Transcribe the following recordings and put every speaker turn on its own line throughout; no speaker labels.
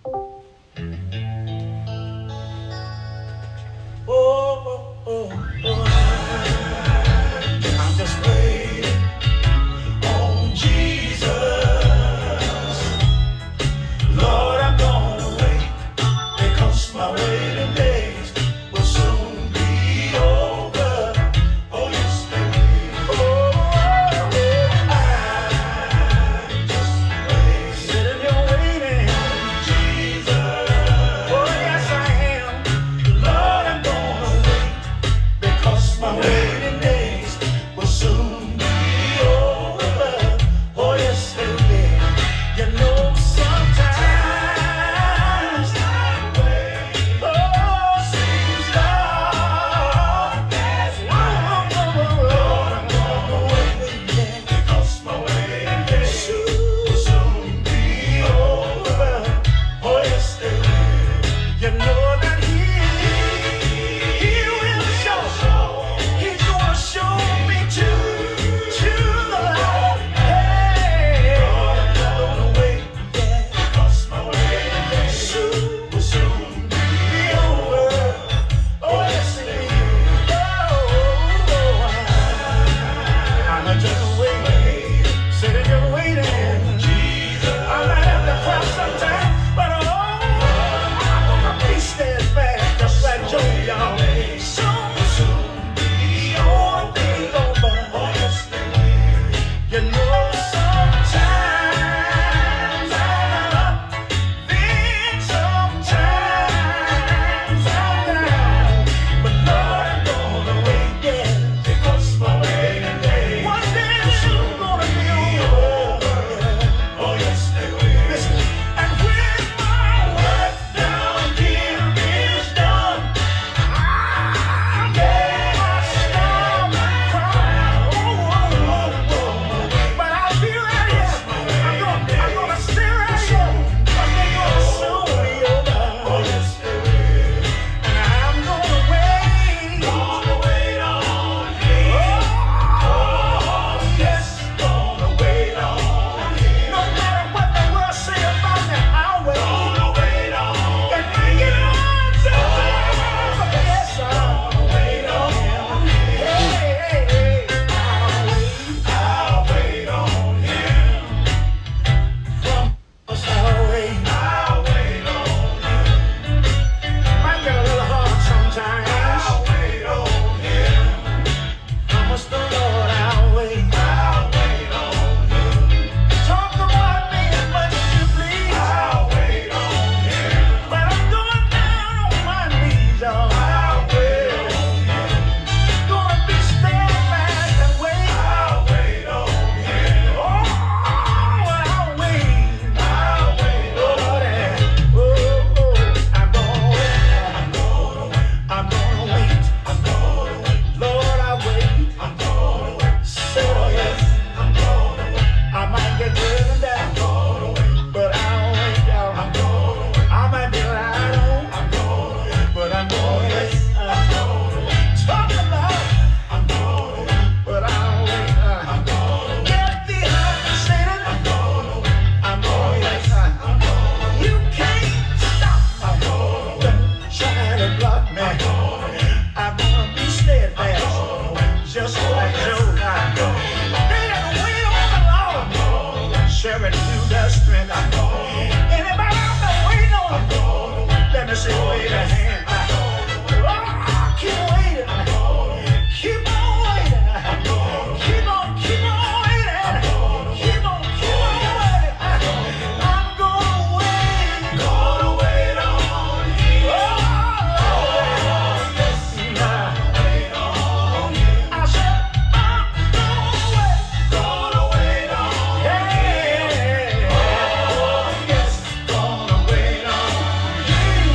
Oh, oh, oh. I'm just waiting on Jesus. Lord, I'm gonna wait because my waiting days will soon be over. Oh, yes, they will. Oh, I'm just waiting. Sitting here waiting on Jesus. Oh, yes, I am. Lord, I'm gonna wait because my waiting days will soon be over. Oh, yes, they will. You know, sometimes oh, seems like there's Lord, I'm gonna wait because my waiting days will soon be over. Oh, yes, they will. You know that He will show. He's gonna show me to the light. Hey, I'm gonna wait because my waiting days will soon be over. Oh, yes, it will. Oh, I'm just waiting, sitting here waiting. I might have to cry sometime, but I'm gonna be steadfast, just like Job, y'all. Soon be all things over. Oh, yes, they will. You know, sometimes I'm up, then sometimes I'm down. But Lord, I'm gonna wait, yeah, because my waiting days one day soon gonna be over. Oh, yes, they will. Listen, and when my work down here is done, I'm gonna stop crying. But I'll be right here. I'm gonna stay right here. 'Cause they gonna soon be over. Oh, yes, they will. And I'm gonna wait on Him. Oh, yes, gonna wait on Him. No matter what the world say about me, I'll wait. Gonna wait on Him. And I get on sometimes. Yes, I'll wait on Him. Hey, I'll wait on Him. Promise I'll wait on Him. Might get a little hard sometimes. I'll wait on Him. Promise the Lord I'll wait on Him. Talk about me as much as you please. I'll wait on Him. But I'm going down on my knees, y'all. I'll wait on Him. Gonna be steadfast and wait. I'll wait on Him. Oh, I'll wait. Lord, I'm gonna wait. I'm gonna wait. Lord, I wait. Say yes. I might get driven down, but I'll wait, y'all. I might be lied on, but I'm gonna wait. Talk about, but I'll wait. Get behind Satan. I'm gonna wait. You can't stop trying to block me. I'm gonna be steadfast, just like Job. They that wait on the Lord shall renew their strength. Anybody out there waiting on Him? Let me see, wave a hand. Oh, keep waiting. Keep on waiting. Keep on waiting. Keep on waiting. I'm gonna wait. On Him. Oh, yes, I said I'm gonna wait on Him. Hey, oh, yes, gonna wait on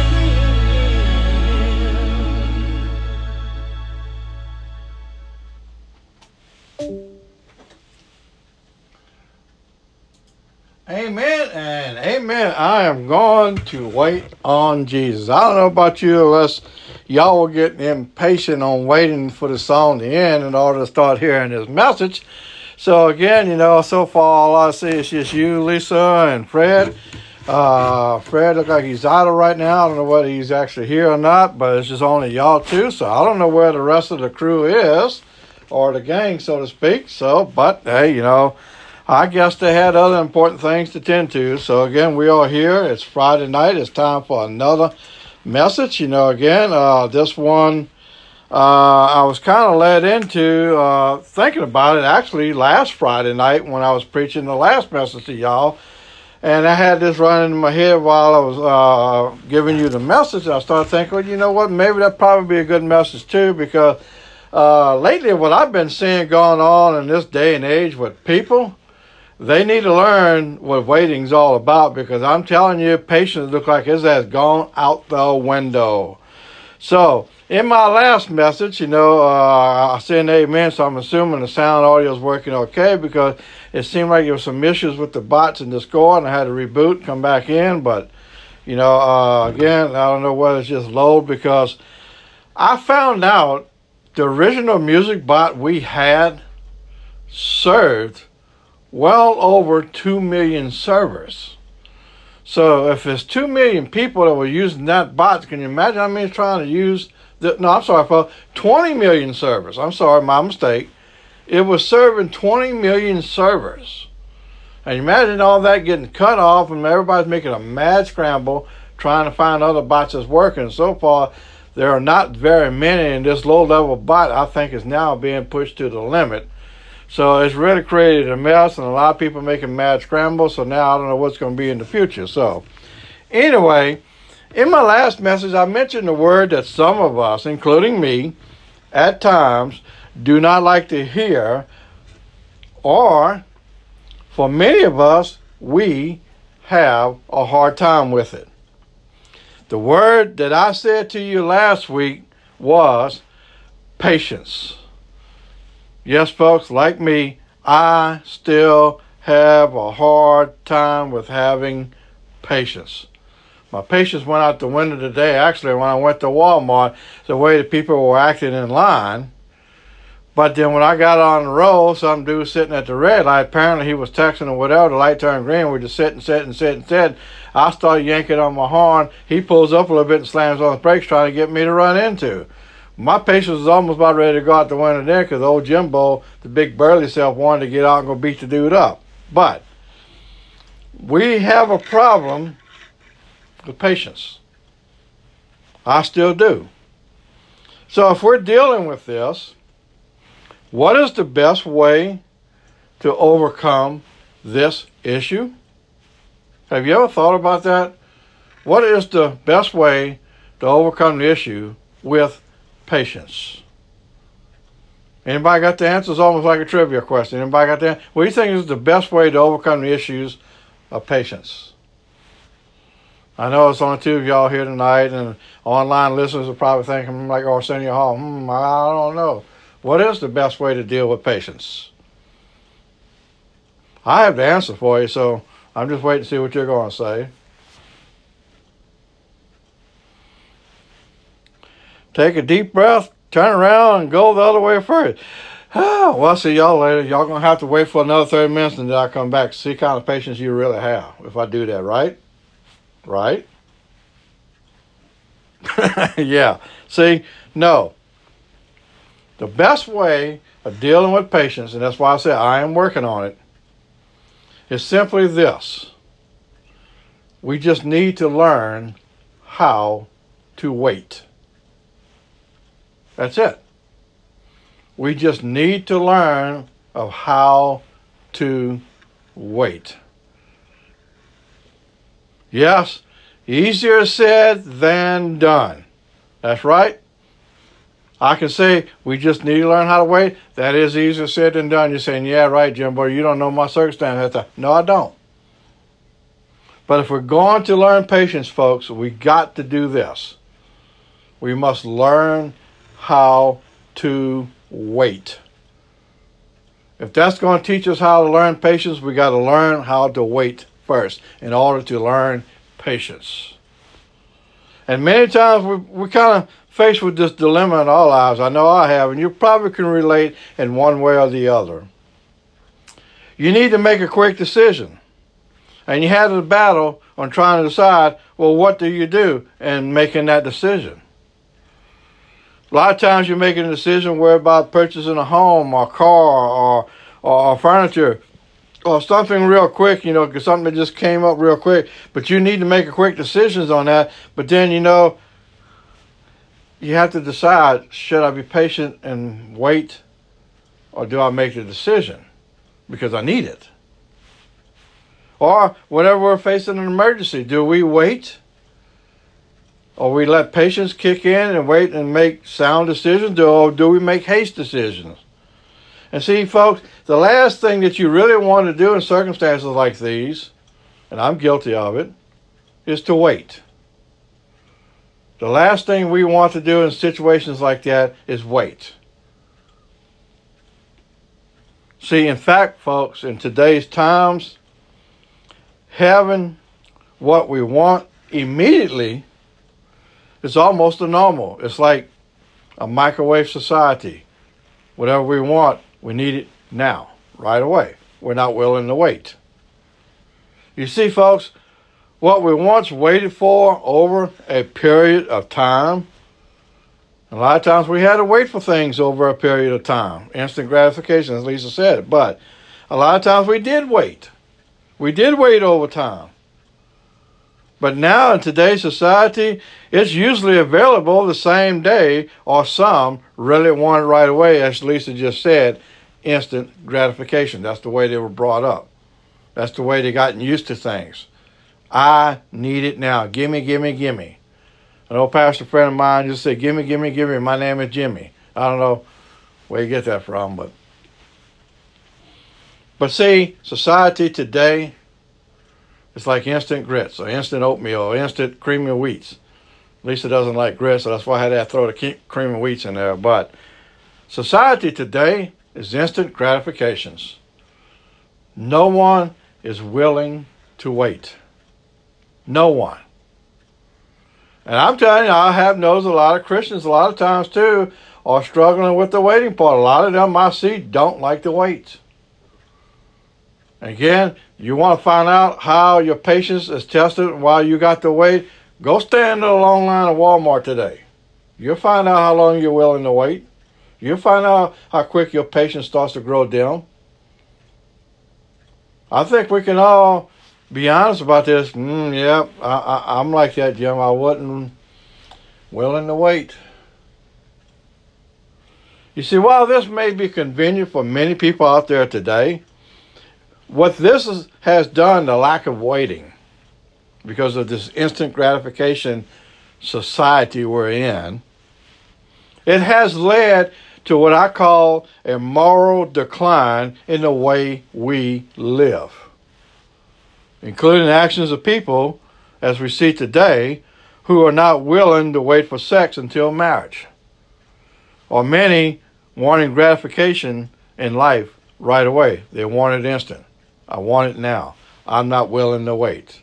Amen and amen. I am going to wait on Jesus. I don't know about you, unless y'all were getting impatient on waiting for the song to end in order to start hearing this message. So again, so far all I see is just you, Lisa, and Fred. Fred looked like he's idle right now. I don't know whether he's actually here or not, but it's just only y'all two, so I don't know where the rest of the crew is, or the gang, so to speak. So, but hey, I guess they had other important things to tend to. So again, we are here. It's Friday night. It's time for another message. This one I was kind of led into thinking about it actually last Friday night when I was preaching the last message to y'all. And I had this running in my head while I was giving you the message. I started thinking, well, you know what? Maybe that'd probably be a good message too, because lately what I've been seeing going on in this day and age with people, they need to learn what waiting's all about, because I'm telling you, patience looks like it has gone out the window. So, in my last message, I said amen, so I'm assuming the sound audio is working okay, because it seemed like there were some issues with the bots in Discord, and I had to reboot, come back in, but, again, I don't know whether it's just load, because I found out the original music bot we had served well over 2 million servers. So if it's 2 million people that were using that bot, can you imagine how many is trying to use folks, 20 million servers. I'm sorry, my mistake. It was serving 20 million servers. And imagine all that getting cut off, and everybody's making a mad scramble trying to find other bots that's working. So far, there are not very many, and this low-level bot, I think, is now being pushed to the limit. So it's really created a mess, and a lot of people making mad scrambles, so now I don't know what's going to be in the future. So anyway, in my last message, I mentioned the word that some of us, including me, at times do not like to hear, or for many of us, we have a hard time with it. The word that I said to you last week was patience. Yes, folks, like me, I still have a hard time with having patience. My patience went out the window today, actually, when I went to Walmart, the way the people were acting in line. But then when I got on the road, some dude sitting at the red light, apparently he was texting or whatever, the light turned green, we just sitting. I started yanking on my horn. He pulls up a little bit and slams on the brakes trying to get me to run into. My patience was almost about ready to go out the window there, because old Jimbo, the big burly self, wanted to get out and go beat the dude up. But we have a problem with patience. I still do. So if we're dealing with this, what is the best way to overcome this issue? Have you ever thought about that? What is the best way to overcome the issue with patience? Anybody got the answer? It's almost like a trivia question. Anybody got the answer? What do you think is the best way to overcome the issues of patience? I know it's only two of y'all here tonight, and online listeners are probably thinking, like Arsenio Hall, I don't know. What is the best way to deal with patience? I have the answer for you, so I'm just waiting to see what you're going to say. Take a deep breath, turn around, and go the other way first. Well, I'll see y'all later. Y'all going to have to wait for another 30 minutes, and then I'll come back to see the kind of patience you really have if I do that, right? Right? Yeah. See, no. The best way of dealing with patience, and that's why I say I am working on it, is simply this. We just need to learn how to wait. That's it. We just need to learn of how to wait. Yes, easier said than done. That's right. I can say we just need to learn how to wait. That is easier said than done. You're saying, yeah, right, Jimbo, you don't know my circumstance. No, I don't. But if we're going to learn patience, folks, we got to do this. We must learn how to wait. If that's going to teach us how to learn patience, we got to learn how to wait first in order to learn patience. And many times we kind of faced with this dilemma in our lives. I know I have, and you probably can relate in one way or the other. You need to make a quick decision. And you had a battle on trying to decide, well, what do you do in making that decision? A lot of times you're making a decision where about purchasing a home or car or furniture or something real quick, because something that just came up real quick. But you need to make a quick decisions on that. But then, you have to decide, should I be patient and wait, or do I make the decision because I need it? Or whenever we're facing an emergency, do we wait? Or we let patience kick in and wait and make sound decisions? Or do we make haste decisions? And see, folks, the last thing that you really want to do in circumstances like these, and I'm guilty of it, is to wait. The last thing we want to do in situations like that is wait. See, in fact, folks, in today's times, having what we want immediately is almost a normal. It's like a microwave society. Whatever we want, we need it now, right away. We're not willing to wait. You see, folks, what we once waited for over a period of time, a lot of times we had to wait for things over a period of time. Instant gratification, as Lisa said. But a lot of times we did wait. We did wait over time. But now in today's society, it's usually available the same day, or some really want it right away, as Lisa just said, instant gratification. That's the way they were brought up. That's the way they gotten used to things. I need it now. Gimme, gimme, gimme. An old pastor friend of mine just said, gimme, gimme, gimme. My name is Jimmy. I don't know where you get that from, but see, society today, it's like instant grits or instant oatmeal or instant cream of wheats. Lisa doesn't like grits, so that's why I had to throw the cream of wheats in there. But society today is instant gratifications. No one is willing to wait. No one. And I'm telling you, I have knows a lot of Christians a lot of times too are struggling with the waiting part. A lot of them I see don't like to wait. Again, you want to find out how your patience is tested while you got to wait? Go stand in a long line at Walmart today. You'll find out how long you're willing to wait. You'll find out how quick your patience starts to grow dim. I think we can all be honest about this. I'm like that, Jim. I wasn't willing to wait. You see, while this may be convenient for many people out there today, what this has done, the lack of waiting, because of this instant gratification society we're in, it has led to what I call a moral decline in the way we live, including actions of people, as we see today, who are not willing to wait for sex until marriage, or many wanting gratification in life right away. They want it instant. I want it now. I'm not willing to wait.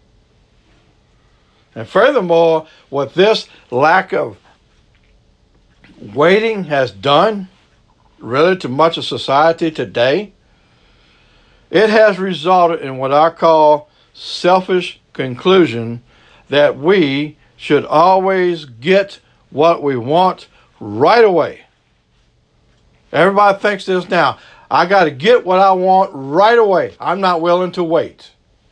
And furthermore, what this lack of waiting has done, really to much of society today, it has resulted in what I call selfish conclusion that we should always get what we want right away. Everybody thinks this now. I got to get what I want right away. I'm not willing to wait.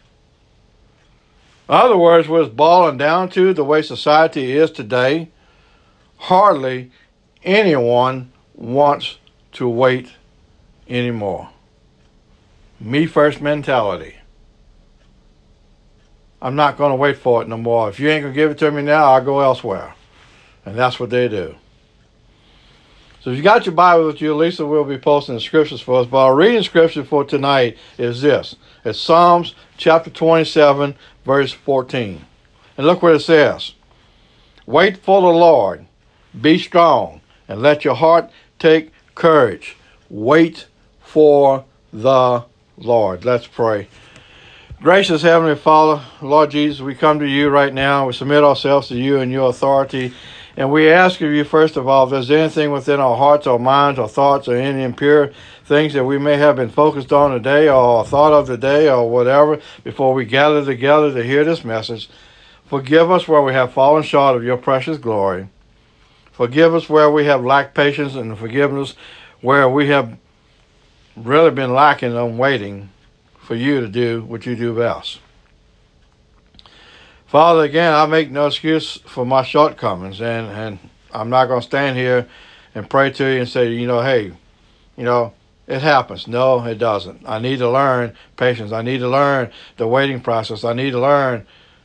In other words, what it's boiling down to, the way society is today, hardly anyone wants to wait anymore. Me first mentality. I'm not going to wait for it no more. If you ain't going to give it to me now, I'll go elsewhere. And that's what they do. So if you got your Bible with you, Lisa will be posting the scriptures for us. But our reading scripture for tonight is this. It's Psalms chapter 27, verse 14. And look what it says. Wait for the Lord. Be strong. And let your heart take courage. Wait for the Lord. Let's pray. Gracious Heavenly Father, Lord Jesus, we come to you right now. We submit ourselves to you and your authority And we ask of you, first of all, if there's anything within our hearts or minds or thoughts or any impure things that we may have been focused on today or thought of today or whatever, before we gather together to hear this message, forgive us where we have fallen short of your precious glory. Forgive us where we have lacked patience, and forgiveness where we have really been lacking on waiting for you to do what you do best. Father, again, I make no excuse for my shortcomings, and I'm not going to stand here and pray to you and say, hey, it happens. No, it doesn't. I need to learn patience. I need to learn the waiting process. I need to learn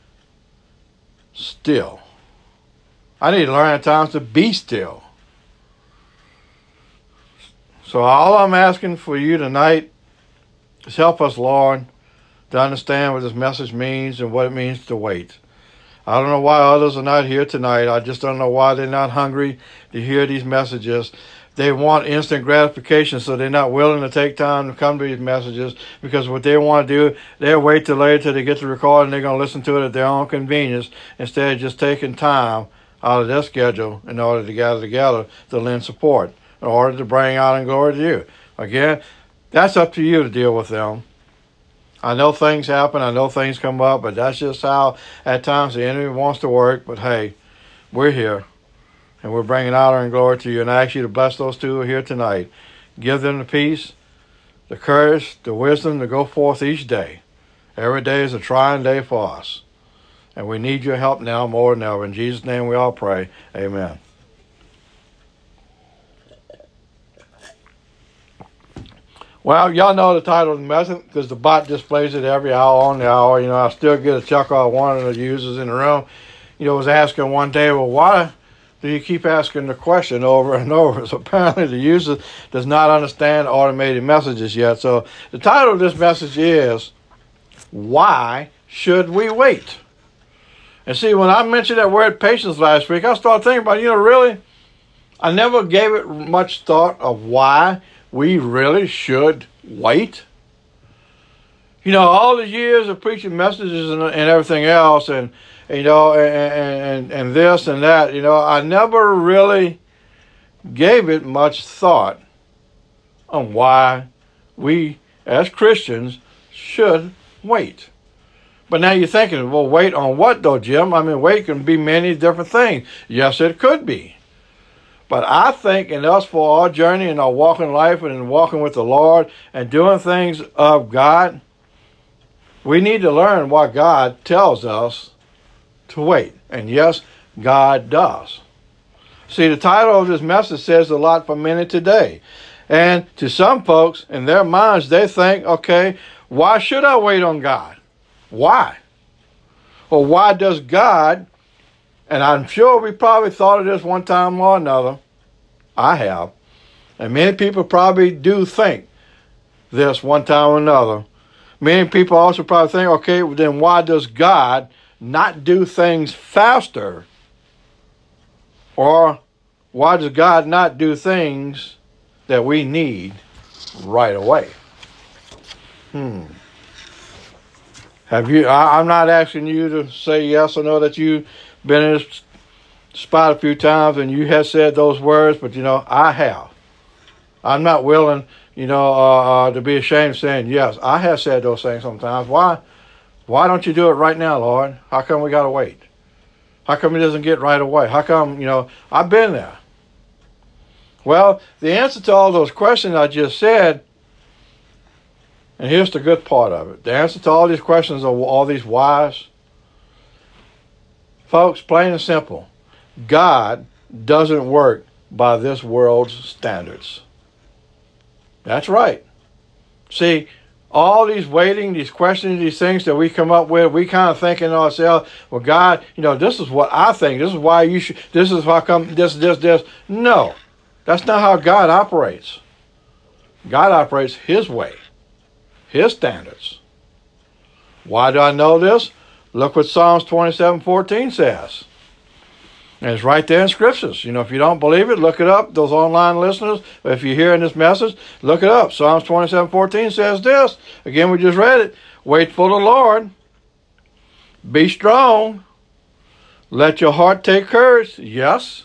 still. I need to learn at times to be still. So all I'm asking for you tonight is help us, Lord, to understand what this message means and what it means to wait. I don't know why others are not here tonight. I just don't know why they're not hungry to hear these messages. They want instant gratification, so they're not willing to take time to come to these messages, because what they want to do, they'll wait till later till they get the recording. They're going to listen to it at their own convenience instead of just taking time out of their schedule in order to gather together to lend support, in order to bring honor and glory to you. Again, that's up to you to deal with them. I know things happen. I know things come up, but that's just how at times the enemy wants to work. But hey, we're here, and we're bringing honor and glory to you. And I ask you to bless those two who are here tonight. Give them the peace, the courage, the wisdom to go forth each day. Every day is a trying day for us, and we need your help now more than ever. In Jesus' name we all pray. Amen. Well, y'all know the title of the message because the bot displays it every hour on the hour. I still get a chuckle out of one of the users in the room. Was asking one day, well, why do you keep asking the question over and over? So apparently the user does not understand automated messages yet. So the title of this message is, why should we wait? And see, when I mentioned that word patience last week, I started thinking about, really, I never gave it much thought of why we really should wait. All the years of preaching messages and everything else, and this and that, I never really gave it much thought on why we as Christians should wait. But now you're thinking, well, wait on what though, Jim? Wait can be many different things. Yes, it could be. But I think in us, for our journey and our walk in life and in walking with the Lord and doing things of God, we need to learn why God tells us to wait. And yes, God does. See, the title of this message says a lot for many today. And to some folks, in their minds, they think, okay, why should I wait on God? Why? Or why does God... And I'm sure we probably thought of this one time or another. I have. And many people probably do think this one time or another. Many people also probably think, okay, well, then why does God not do things faster? Or why does God not do things that we need right away? Have you? I'm not asking you to say yes or no that you've been in this spot a few times and you have said those words, but I have. I'm not willing, to be ashamed of saying yes. I have said those things sometimes. Why don't you do it right now, Lord? How come we gotta wait? How come it doesn't get right away? How come, I've been there. Well, the answer to all those questions I just said, and here's the good part of it. The answer to all these questions of all these whys, folks, plain and simple, God doesn't work by this world's standards. That's right. See, all these waiting, these questions, these things that we come up with, we kind of think in ourselves, well, God, this is what I think. This is why you should, this is how come this. No, that's not how God operates. God operates His way, His standards. Why do I know this? Look what Psalms 27:14 says. And it's right there in Scriptures. If you don't believe it, look it up. Those online listeners, if you're hearing this message, look it up. Psalms 27:14 says this. Again, we just read it. Wait for the Lord. Be strong. Let your heart take courage. Yes.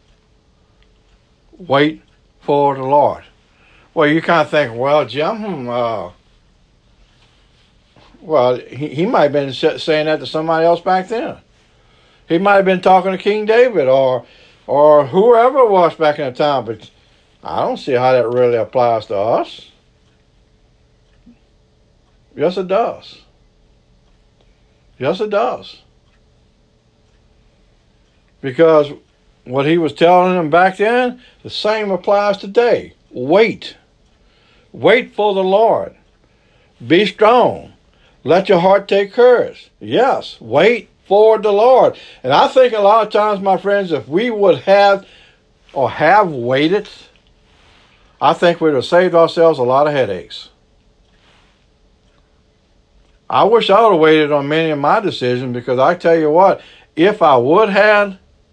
Wait for the Lord. Well, you kind of think, well, Jim, well, he might have been saying that to somebody else back then. He might have been talking to King David or whoever it was back in the time, but I don't see how that really applies to us. Yes, it does. Yes, it does. Because what he was telling them back then, the same applies today. Wait. Wait for the Lord. Be strong. Let your heart take courage. Yes, wait for the Lord. And I think a lot of times, my friends, if we would have waited, I think we'd have saved ourselves a lot of headaches. I wish I would have waited on many of my decisions, because I tell you what, if I would have,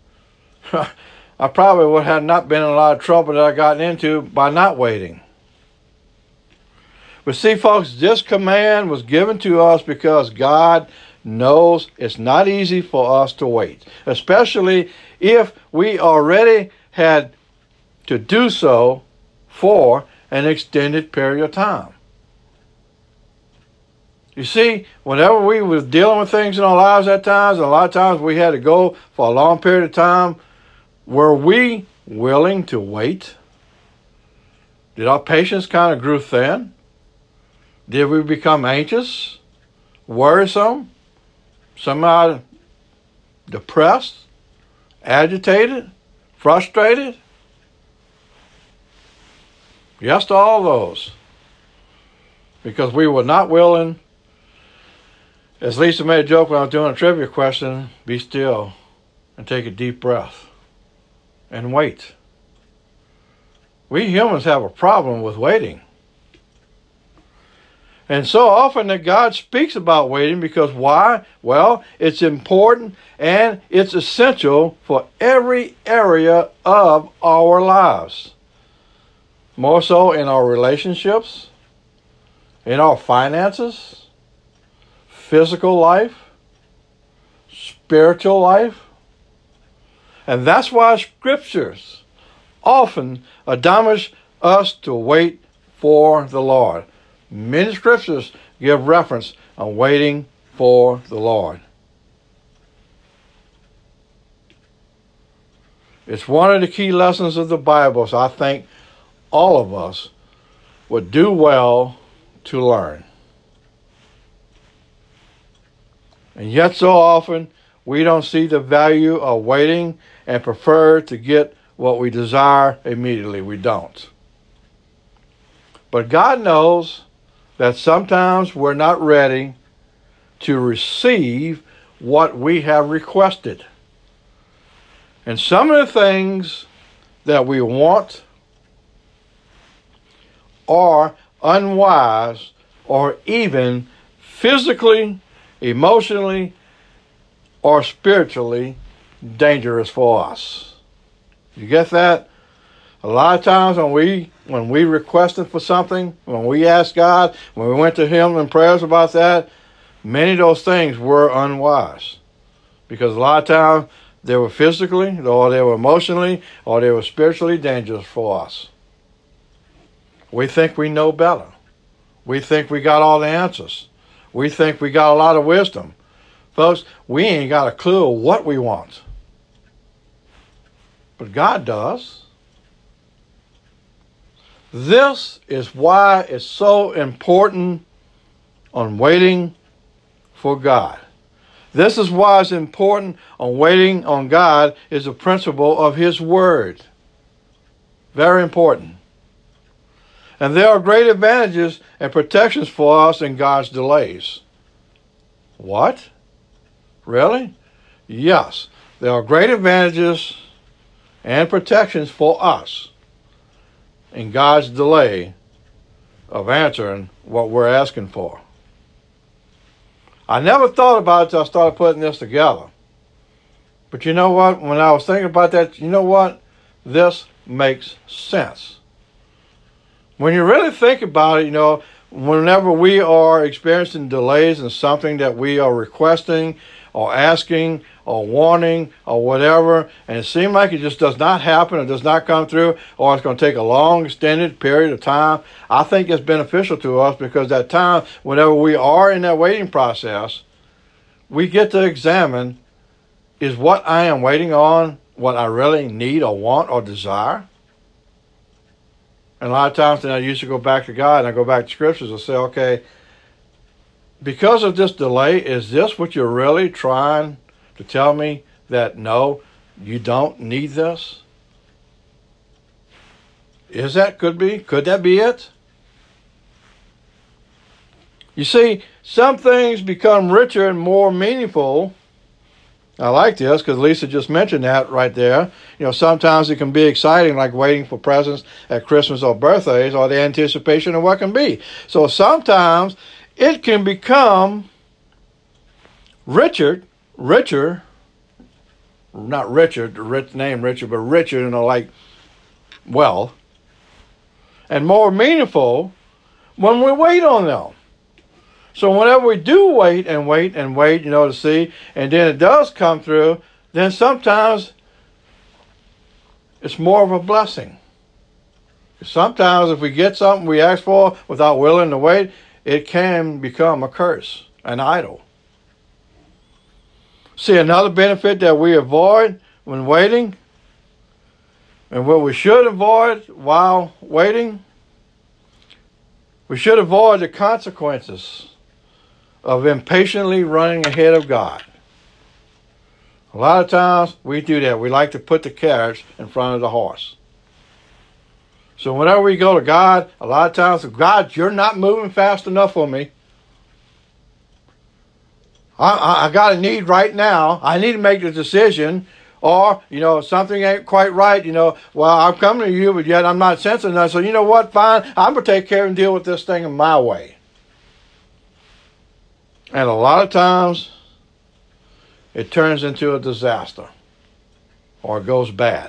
I probably would have not been in a lot of trouble that I got into by not waiting. But see, folks, this command was given to us because God knows it's not easy for us to wait, especially if we already had to do so for an extended period of time. You see, whenever we were dealing with things in our lives at times, and a lot of times we had to go for a long period of time, were we willing to wait? Did our patience kind of grow thin? Did we become anxious, worrisome, somehow depressed, agitated, frustrated? Yes to all those. Because we were not willing, as Lisa made a joke when I was doing a trivia question, be still and take a deep breath and wait. We humans have a problem with waiting. And so often that God speaks about waiting, because why? Well, it's important and it's essential for every area of our lives. More so in our relationships, in our finances, physical life, spiritual life. And that's why scriptures often admonish us to wait for the Lord. Many scriptures give reference on waiting for the Lord. It's one of the key lessons of the Bible, so I think all of us would do well to learn. And yet so often we don't see the value of waiting and prefer to get what we desire immediately. We don't. But God knows that sometimes we're not ready to receive what we have requested. And some of the things that we want are unwise or even physically, emotionally, or spiritually dangerous for us. You get that? A lot of times when we requested for something, when we asked God, when we went to Him in prayers about that, many of those things were unwise. Because a lot of times they were physically, or they were emotionally, or they were spiritually dangerous for us. We think we know better. We think we got all the answers. We think we got a lot of wisdom. Folks, we ain't got a clue of what we want. But God does. This is why it's so important on waiting for God. This is why it's important on waiting on God is a principle of His Word. Very important. And there are great advantages and protections for us in God's delays. What? Really? Yes. There are great advantages and protections for us in God's delay of answering what we're asking for. I never thought about it until I started putting this together. But you know what? When I was thinking about that, you know what? This makes sense. When you really think about it, you know, whenever we are experiencing delays in something that we are requesting or asking or warning or whatever, and it seems like it just does not happen or does not come through, or it's going to take a long extended period of time, I think it's beneficial to us, because that time, whenever we are in that waiting process, we get to examine, is what I am waiting on what I really need or want or desire? And a lot of times then I used to go back to God and I go back to scriptures and say, okay, because of this delay, is this what you're really trying to tell me, that no, you don't need this? Could that be it? You see, some things become richer and more meaningful. I like this because Lisa just mentioned that right there. Sometimes it can be exciting, like waiting for presents at Christmas or birthdays, or the anticipation of what can be. So sometimes it can become richer, not Richard, the rich name Richard, but richer, like wealth, and more meaningful when we wait on them. So whenever we do wait and wait and wait, to see, and then it does come through, then sometimes it's more of a blessing. Sometimes if we get something we ask for without willing to wait, it can become a curse, an idol. See, another benefit that we avoid when waiting, and what we should avoid while waiting, we should avoid the consequences of impatiently running ahead of God. A lot of times we do that. We like to put the carriage in front of the horse. So whenever we go to God, a lot of times, God, you're not moving fast enough for me. I got a need right now. I need to make the decision. Or, something ain't quite right. Well, I'm coming to you, but yet I'm not sensing that. So you know what? Fine. I'm going to take care and deal with this thing in my way. And a lot of times, it turns into a disaster. Or it goes bad.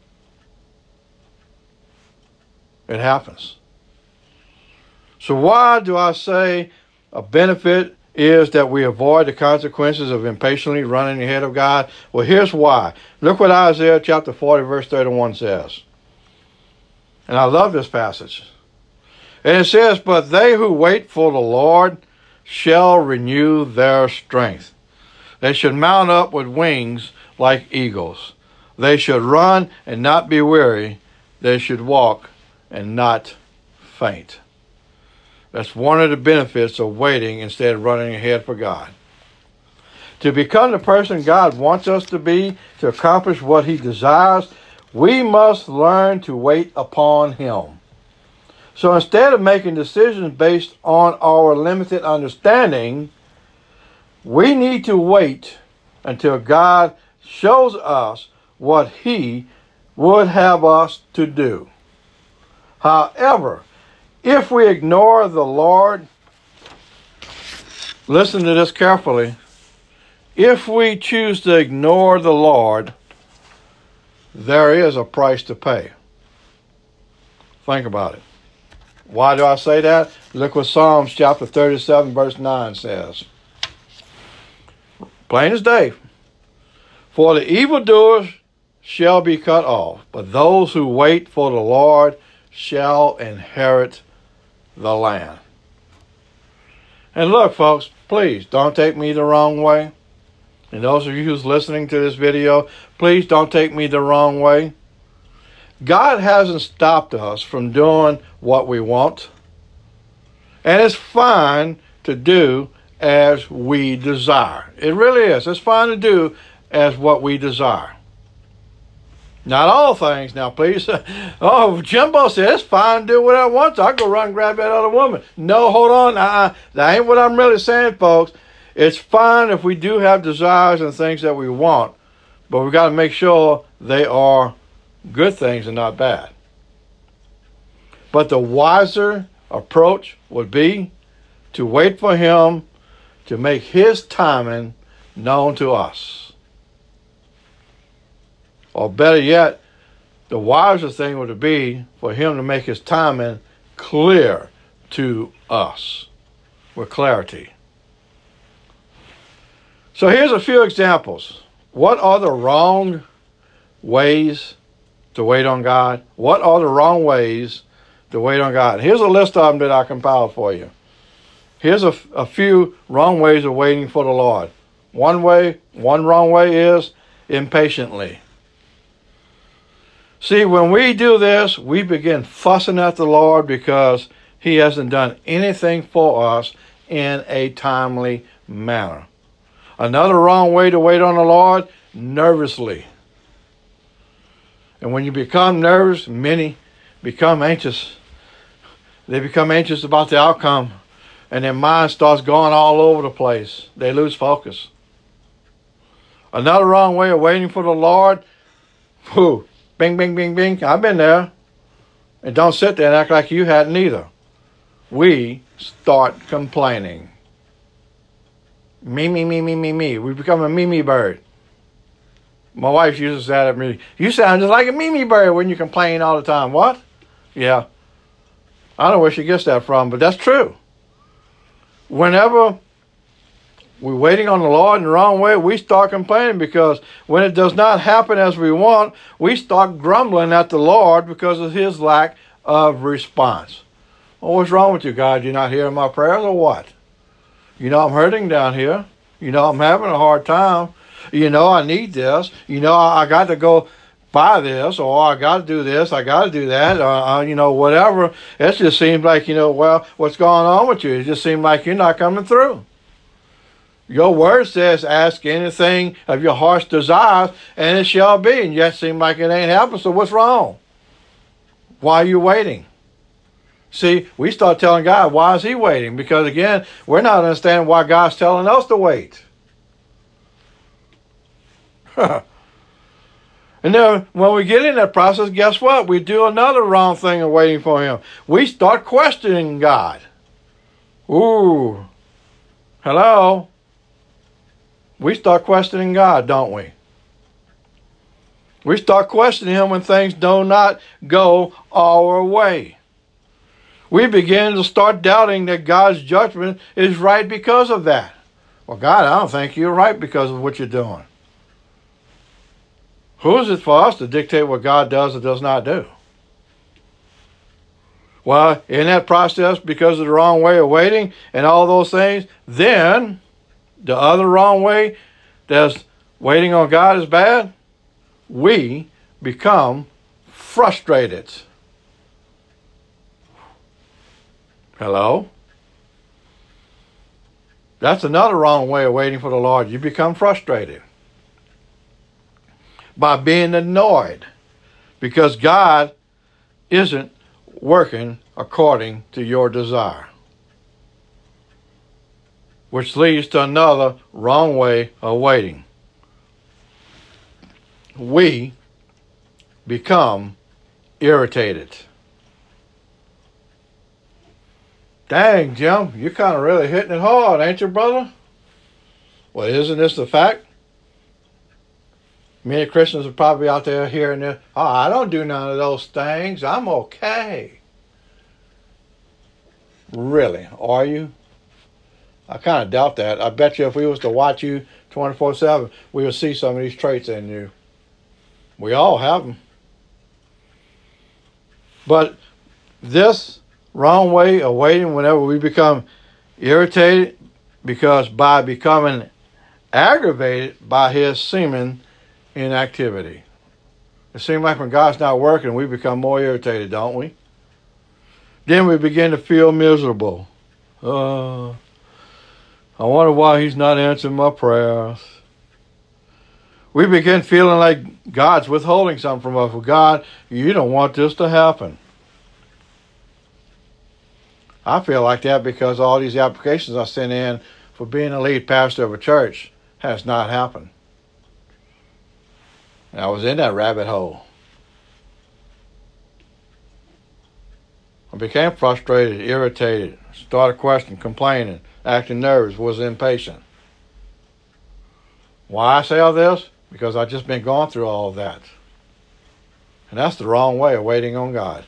It happens. So why do I say a benefit is that we avoid the consequences of impatiently running ahead of God? Well, here's why. Look what Isaiah chapter 40, verse 31 says. And I love this passage. And it says, "But they who wait for the Lord shall renew their strength. They should mount up with wings like eagles. They should run and not be weary. They should walk and not faint." That's one of the benefits of waiting instead of running ahead for God. To become the person God wants us to be, to accomplish what He desires, we must learn to wait upon Him. So instead of making decisions based on our limited understanding, we need to wait until God shows us what He would have us to do. However, if we ignore the Lord, listen to this carefully, if we choose to ignore the Lord, there is a price to pay. Think about it. Why do I say that? Look what Psalms chapter 37 verse 9 says. Plain as day. "For the evildoers shall be cut off, but those who wait for the Lord shall inherit the land." And look, folks, please don't take me the wrong way. And those of you who's listening to this video, please don't take me the wrong way. God hasn't stopped us from doing what we want. And it's fine to do as we desire. It really is. It's fine to do as what we desire. Not all things. Now, please. Oh, Jimbo said, it's fine to do what I want. So I go run and grab that other woman. No, hold on. That ain't what I'm really saying, folks. It's fine if we do have desires and things that we want. But we've got to make sure they are good things and not bad. But the wiser approach would be to wait for Him to make His timing known to us. Or better yet, the wiser thing would be for Him to make His timing clear to us with clarity. So here's a few examples What are the wrong ways to wait on God? What are the wrong ways to wait on God? Here's a list of them that I compiled for you. Here's a few wrong ways of waiting for the Lord. One wrong way is impatiently. See, when we do this, we begin fussing at the Lord because He hasn't done anything for us in a timely manner. Another wrong way to wait on the Lord, nervously. And when you become nervous, many become anxious. They become anxious about the outcome, and their mind starts going all over the place. They lose focus. Another wrong way of waiting for the Lord, bing, bing, bing, bing. I've been there. And don't sit there and act like you hadn't either. We start complaining. Me, me, me, me, me, me. We become a me bird. My wife used to say at me, you sound just like a me bird when you complain all the time. What? Yeah. I don't know where she gets that from, but that's true. Whenever we're waiting on the Lord in the wrong way, we start complaining because when it does not happen as we want, we start grumbling at the Lord because of His lack of response. Well, what's wrong with you, God? You're not hearing my prayers or what? You know I'm hurting down here. You know I'm having a hard time. You know I need this. You know I got to go buy this, or I got to do this, I got to do that, whatever. It just seems like, well, what's going on with you? It just seems like you're not coming through. Your word says, ask anything of your heart's desires, and it shall be. And yet it seems like it ain't happening, so what's wrong? Why are you waiting? See, we start telling God, why is He waiting? Because, again, we're not understanding why God's telling us to wait. And then when we get in that process, guess what? We do another wrong thing of waiting for Him. We start questioning God. Ooh. Hello? We start questioning God, don't we? We start questioning Him when things do not go our way. We begin to start doubting that God's judgment is right because of that. Well, God, I don't think you're right because of what you're doing. Who is it for us to dictate what God does or does not do? Well, in that process, because of the wrong way of waiting and all those things, then the other wrong way that's waiting on God is bad, we become frustrated. Hello? That's another wrong way of waiting for the Lord. You become frustrated by being annoyed because God isn't working according to your desire, which leads to another wrong way of waiting. We become irritated. Dang, Jim, you're kind of really hitting it hard, ain't you, brother? Well, isn't this the fact? Many Christians are probably out there hearing this, I don't do none of those things. I'm okay. Really? Are you? I kind of doubt that. I bet you if we was to watch you 24/7, we would see some of these traits in you. We all have them. But this wrong way of waiting, whenever we become irritated, because by becoming aggravated by His seeming inactivity. It seems like when God's not working, we become more irritated, don't we? Then we begin to feel miserable. I wonder why He's not answering my prayers. We begin feeling like God's withholding something from us. Well, God, you don't want this to happen. I feel like that because all these applications I sent in for being a lead pastor of a church has not happened. And I was in that rabbit hole. I became frustrated, irritated, started questioning, complaining, acting nervous, was impatient. Why I say all this? Because I've just been going through all of that. And that's the wrong way of waiting on God.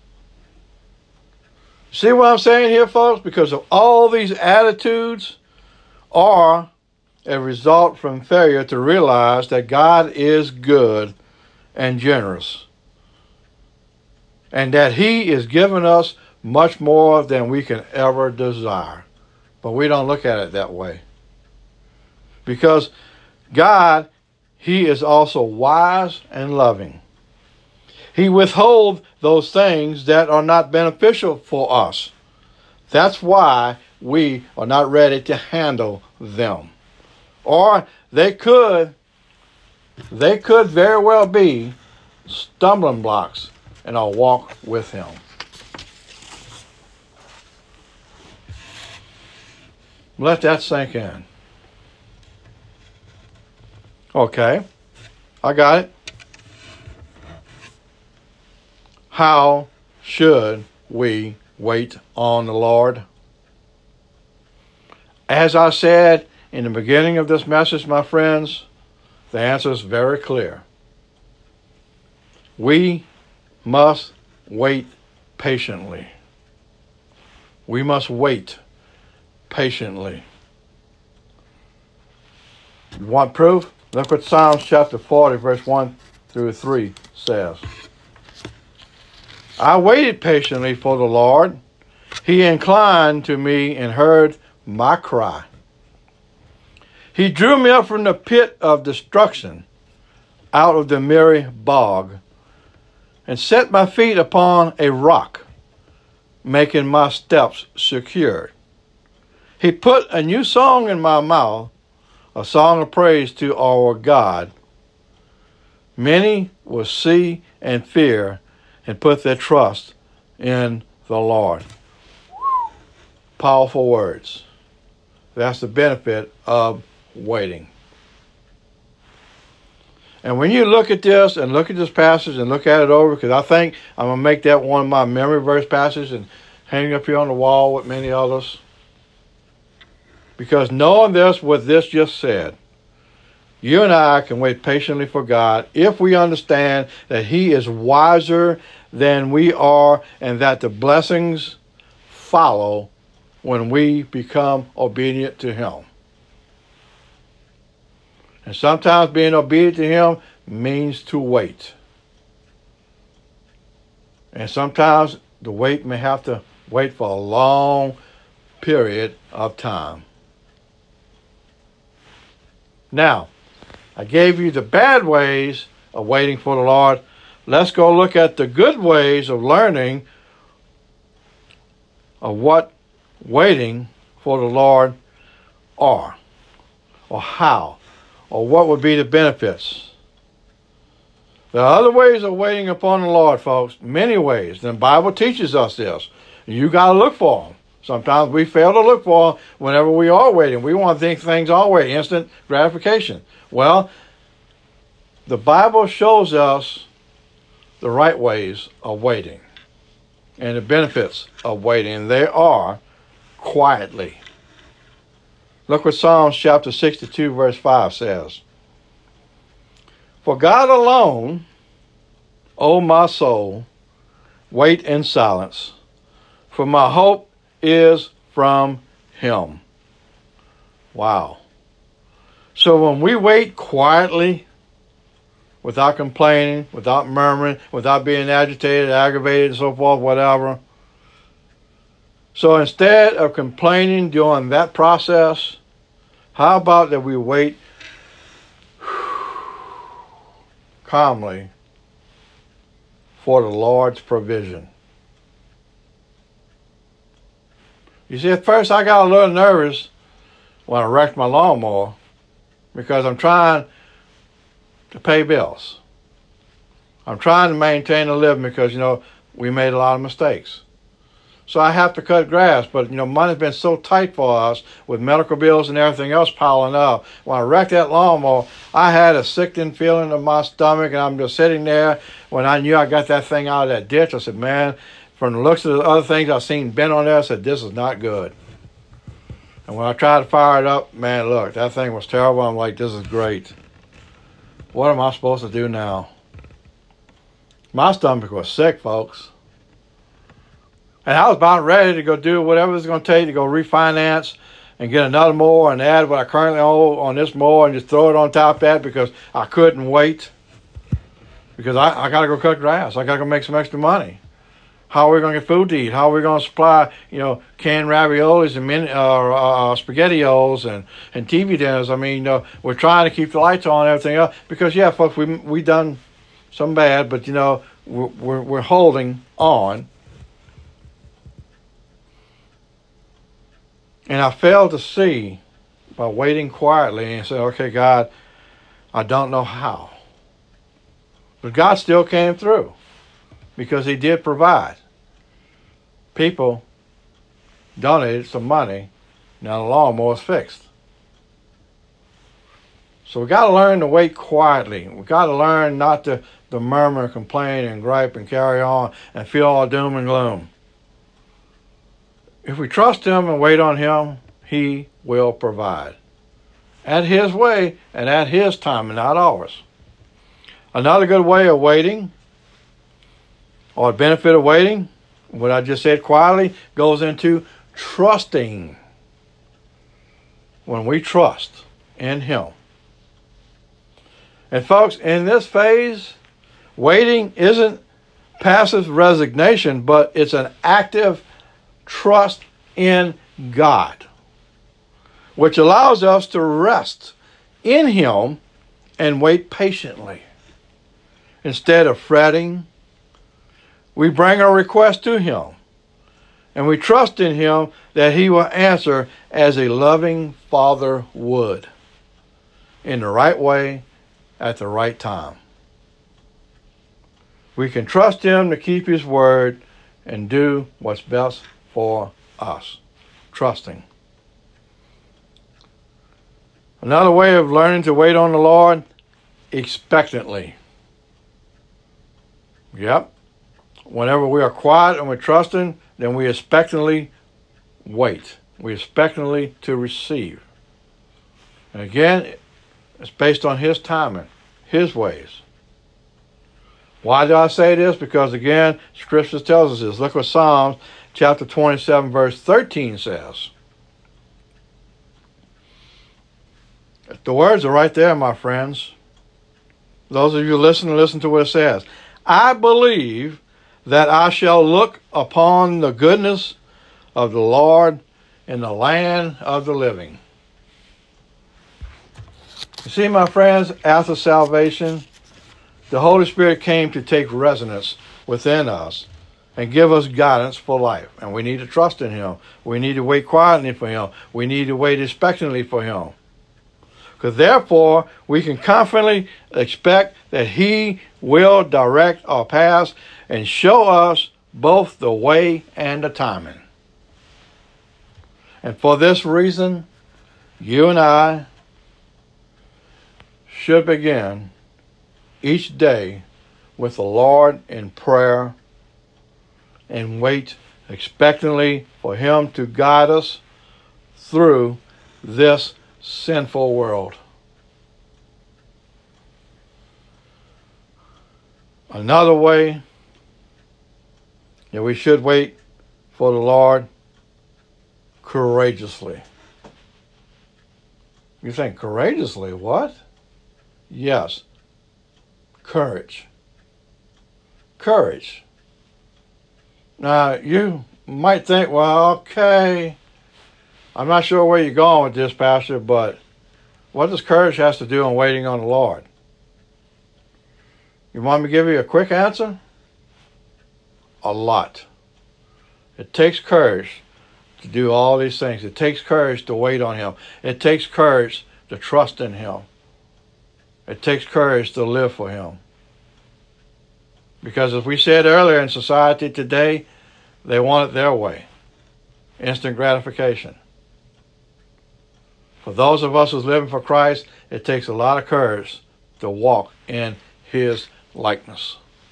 See what I'm saying here, folks? Because of all these attitudes are a result from failure to realize that God is good and generous, and that He is giving us much more than we can ever desire. But we don't look at it that way. Because God, He is also wise and loving. He withholds those things that are not beneficial for us. That's why we are not ready to handle them. Or they could very well be stumbling blocks in our walk with Him. Let that sink in. Okay, I got it. How should we wait on the Lord? As I said in the beginning of this message, my friends, the answer is very clear. We must wait patiently. We must wait patiently. You want proof? Look what Psalms chapter 40, verse 1 through 3 says. I waited patiently for the Lord. He inclined to me and heard my cry. He drew me up from the pit of destruction, out of the miry bog, and set my feet upon a rock, making my steps secure. He put a new song in my mouth, a song of praise to our God. Many will see and fear and put their trust in the Lord. Powerful words. That's the benefit of waiting. And when you look at this and look at this passage and look at it over, because I think I'm going to make that one of my memory verse passages and hang up here on the wall with many others. Because knowing this, what this just said, you and I can wait patiently for God if we understand that He is wiser than we are and that the blessings follow when we become obedient to Him. And sometimes being obedient to Him means to wait. And sometimes the wait may have to wait for a long period of time. Now, I gave you the bad ways of waiting for the Lord. Let's go look at the good ways of learning of what waiting for the Lord are, or how, or what would be the benefits. There are other ways of waiting upon the Lord, folks, many ways. The Bible teaches us this. You got to look for them. Sometimes we fail to look for them whenever we are waiting. We want to think things our way, instant gratification. Well, the Bible shows us the right ways of waiting and the benefits of waiting. And they are quietly. Look what Psalms chapter 62 verse 5 says. For God alone, O my soul, wait in silence, for my hope is from Him. Wow. So when we wait quietly, without complaining, without murmuring, without being agitated, aggravated, and so forth, whatever. So instead of complaining during that process, how about that we wait calmly for the Lord's provision? You see, at first I got a little nervous when I wrecked my lawnmower because I'm trying to pay bills. I'm trying to maintain a living because, we made a lot of mistakes. So I have to cut grass, but, money's been so tight for us with medical bills and everything else piling up. When I wrecked that lawnmower, I had a sickening feeling in my stomach, and I'm just sitting there. When I knew I got that thing out of that ditch, I said, man, from the looks of the other things I've seen bent on there, I said, this is not good. And when I tried to fire it up, man, look, that thing was terrible. I'm like, this is great. What am I supposed to do now? My stomach was sick, folks. And I was about ready to go do whatever it was going to take to go refinance and get another mower and add what I currently own on this mower and just throw it on top of that because I couldn't wait. Because I got to go cut grass. I got to go make some extra money. How are we going to get food to eat? How are we going to supply, canned raviolis and SpaghettiOs and TV dinners? I mean, we're trying to keep the lights on and everything else. Because, yeah, folks, we done some bad, but, we're holding on. And I failed to see by waiting quietly and say, okay, God, I don't know how. But God still came through because he did provide. People donated some money. Now the lawnmower's fixed. So we got to learn to wait quietly. We got to learn not to murmur, complain, and gripe and carry on and feel all doom and gloom. If we trust him and wait on him, he will provide. At his way and at his time and not ours. Another good way of waiting, or the benefit of waiting, what I just said quietly, goes into trusting. When we trust in him. And folks, in this phase, waiting isn't passive resignation, but it's an active trust in God, which allows us to rest in him and wait patiently. Instead of fretting, we bring our request to him, and we trust in him that he will answer as a loving father would, in the right way, at the right time. We can trust him to keep his word and do what's best for us. Trusting. Another way of learning to wait on the Lord, expectantly. Yep. Whenever we are quiet and we're trusting, then we expectantly wait. We expectantly to receive. And again, it's based on his timing, his ways. Why do I say this? Because again, Scripture tells us this. Look what Psalms chapter 27 verse 13 says. The words are right there, my friends. Those of you listen to what it says. I believe that I shall look upon the goodness of the Lord in the land of the living. You see, my friends, after salvation, the Holy Spirit came to take residence within us and give us guidance for life. And we need to trust in him. We need to wait quietly for him. We need to wait expectantly for him. Because therefore, we can confidently expect that he will direct our paths and show us both the way and the timing. And for this reason, you and I should begin each day with the Lord in prayer and wait expectantly for him to guide us through this sinful world. Another way that we should wait for the Lord courageously. You think, courageously, what? Yes. Courage. Courage. Now, you might think, well, okay, I'm not sure where you're going with this, Pastor, but what does courage have to do in waiting on the Lord? You want me to give you a quick answer? A lot. It takes courage to do all these things. It takes courage to wait on him. It takes courage to trust in him. It takes courage to live for him. Because as we said earlier, in society today, they want it their way. Instant gratification. For those of us who's living for Christ, it takes a lot of courage to walk in his likeness.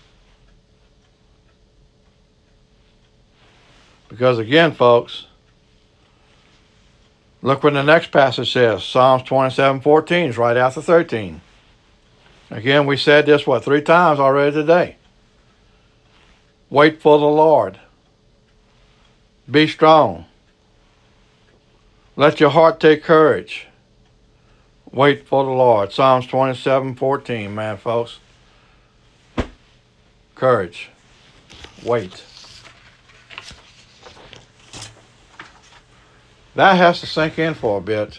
Because again, folks, look what the next passage says. Psalms 27:14 is right after 13. Again, we said this, 3 times already today. Wait for the Lord. Be strong. Let your heart take courage. Wait for the Lord. Psalms 27:14, man, folks. Courage. Wait. That has to sink in for a bit.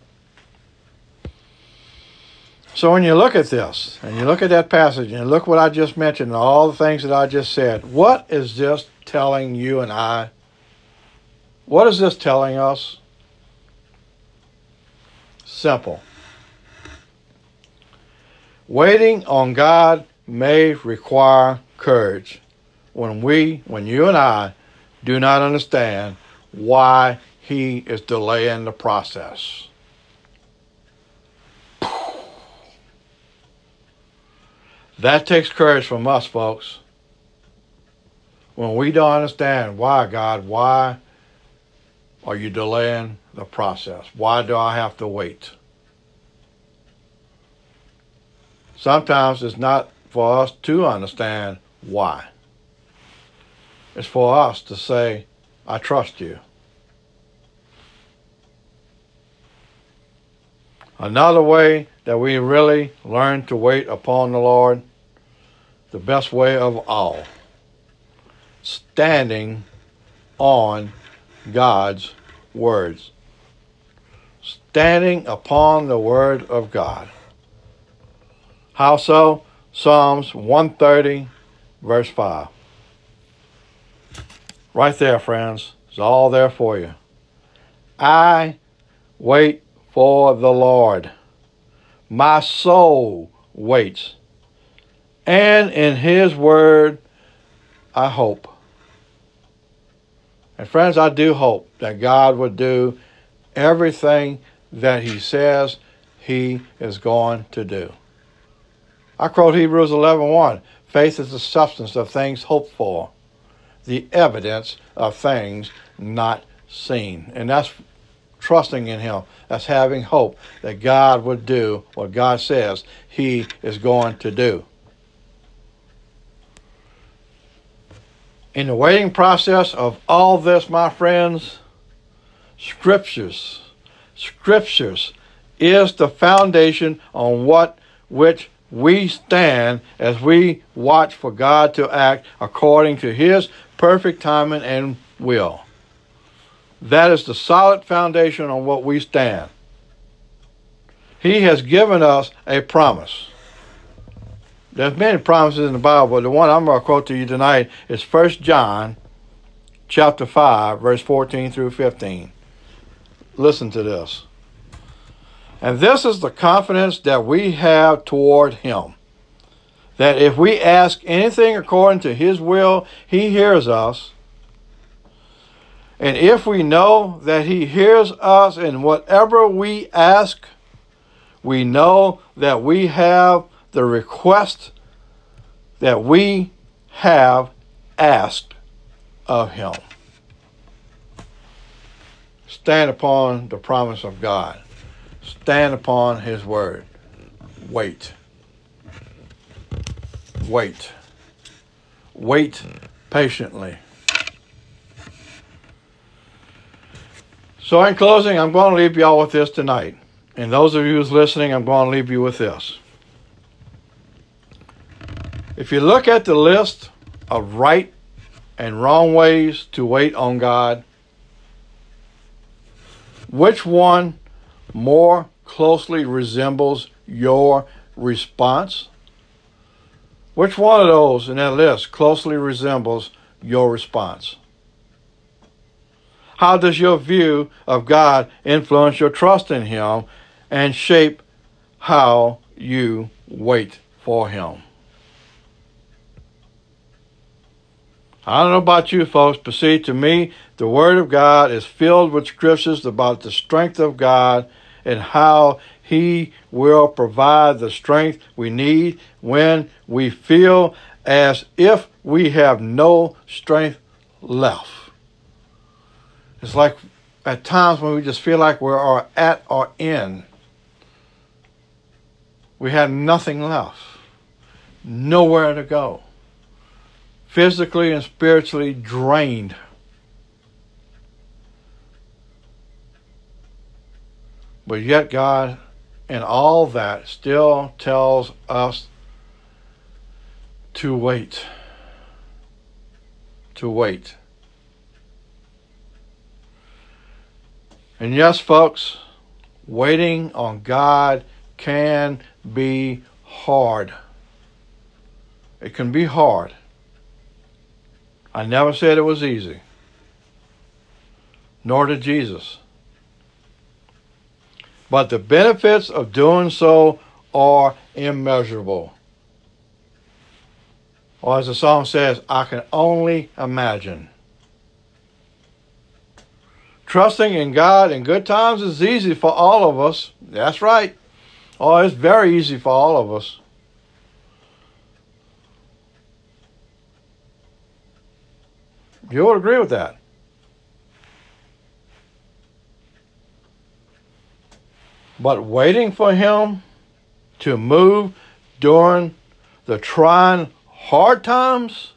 So when you look at this, and you look at that passage, and you look what I just mentioned, and all the things that I just said, what is this telling you and I? What is this telling us? Simple. Waiting on God may require courage when you and I do not understand why He is delaying the process. That takes courage from us, folks. When we don't understand why, God, why are you delaying the process? Why do I have to wait? Sometimes it's not for us to understand why. It's for us to say, I trust you. Another way that we really learn to wait upon the Lord, the best way of all, standing on God's words. Standing upon the word of God. How so? Psalms 130, verse 5. Right there, friends. It's all there for you. I wait for the Lord. My soul waits. And in His word, I hope. And friends, I do hope that God would do everything that He says He is going to do. I quote Hebrews 11:1. Faith is the substance of things hoped for, the evidence of things not seen. And that's trusting in Him. That's having hope that God would do what God says He is going to do. In the waiting process of all this, my friends, Scriptures is the foundation on which we stand as we watch for God to act according to His perfect timing and will. That is the solid foundation on what we stand. He has given us a promise. There's many promises in the Bible, but the one I'm going to quote to you tonight is 1 John chapter 5, verse 14 through 15. Listen to this. And this is the confidence that we have toward Him, that if we ask anything according to His will, He hears us. And if we know that He hears us in whatever we ask, we know that we have the request that we have asked of Him. Stand upon the promise of God. Stand upon His word. Wait. Wait. Wait patiently. So in closing, I'm going to leave you all with this tonight. And those of you who's listening, I'm going to leave you with this. If you look at the list of right and wrong ways to wait on God, which one more closely resembles your response? Which one of those in that list closely resembles your response? How does your view of God influence your trust in Him and shape how you wait for Him? I don't know about you folks, but see, to me, the Word of God is filled with scriptures about the strength of God and how He will provide the strength we need when we feel as if we have no strength left. It's like at times when we just feel like we are at our end. We have nothing left. Nowhere to go. Physically and spiritually drained. But yet God, in all that, still tells us to wait. To wait. And yes, folks, waiting on God can be hard. It can be hard. I never said it was easy. Nor did Jesus. But the benefits of doing so are immeasurable. Or as the song says, I can only imagine. Trusting in God in good times is easy for all of us. That's right. Oh, it's very easy for all of us. You would agree with that. But waiting for Him to move during the trying hard times,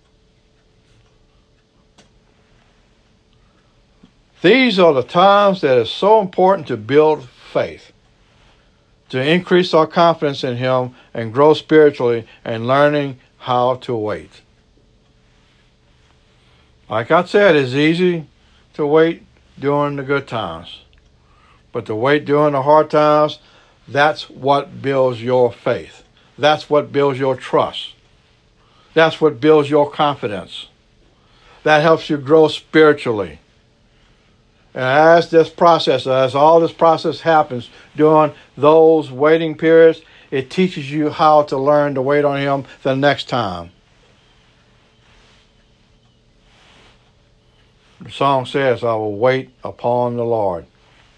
these are the times that is so important to build faith, to increase our confidence in Him and grow spiritually and learning how to wait. Like I said, it's easy to wait during the good times. But to wait during the hard times, that's what builds your faith. That's what builds your trust. That's what builds your confidence. That helps you grow spiritually. And as all this process happens during those waiting periods, it teaches you how to learn to wait on Him the next time. The song says, I will wait upon the Lord.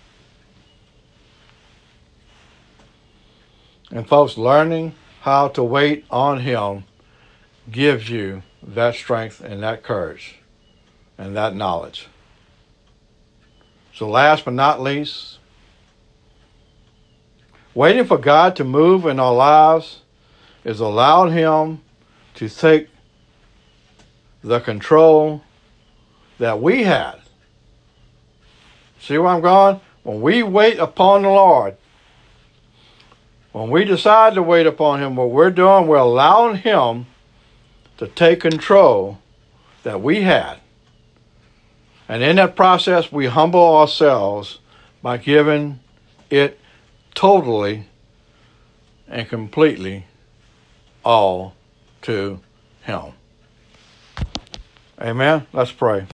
And folks, learning how to wait on Him gives you that strength and that courage and that knowledge. So last but not least, waiting for God to move in our lives is allowing Him to take the control that we had. See where I'm going? When we wait upon the Lord, when we decide to wait upon Him, what we're doing, we're allowing Him to take control that we had. And in that process, we humble ourselves by giving it totally and completely all to Him. Amen? Let's pray.